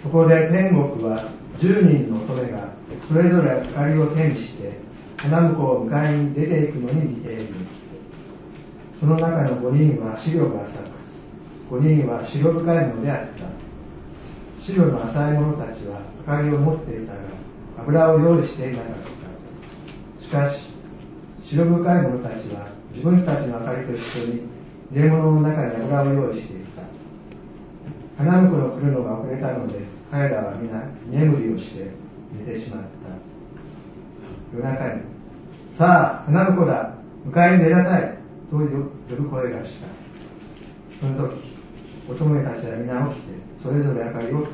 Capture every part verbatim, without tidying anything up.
そこで天国は十人の乙女がそれぞれ明かりを手にして花婿を迎えに出ていくのに似ている。その中の五人は視力が浅く、五人は視力深いのであった。視力の浅い者たちは明かりを持っていたが油を用意していなかった。しかし視力深い者たちは自分たちの明かりと一緒に入れ物の中に油を用意していた。花婿の来るのが遅れたので彼らは皆居眠りをして寝てしまった。夜中に、さあ花婿だ、迎えに出なさいと呼ぶ声がした。その時乙女たちは皆起きてそれぞれ明かりを唱え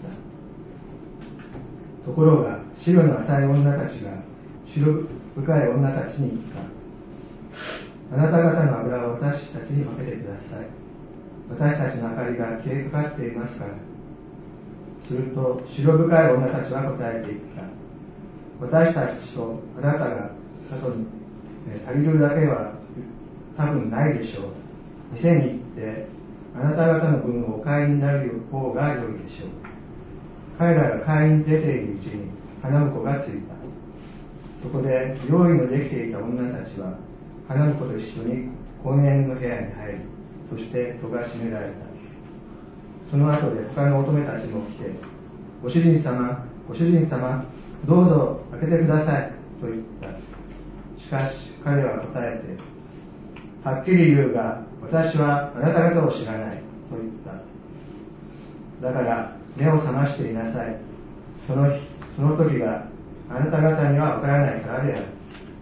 た。ところが白の浅い女たちが白深い女たちに言った。あなた方の油を私たちに分けてください。私たちの明かりが消えかかっていますから。すると白深い女たちは答えていった。私たちとあなたが後に足りるだけは多分ないでしょう。店に行ってあなた方の分をお買いになる方が良いでしょう。彼らが買いに出ているうちに花婿がついた。そこで用意のできていた女たちは花婿と一緒に婚宴の部屋に入り、そして戸が閉められた。その後で他の乙女たちも来て、ご主人様、ご主人様、どうぞ開けてくださいと言った。しかし彼は答えて、はっきり言うが私はあなた方を知らないと言った。だから目を覚ましていなさい。その日、その時があなた方にはわからないからである。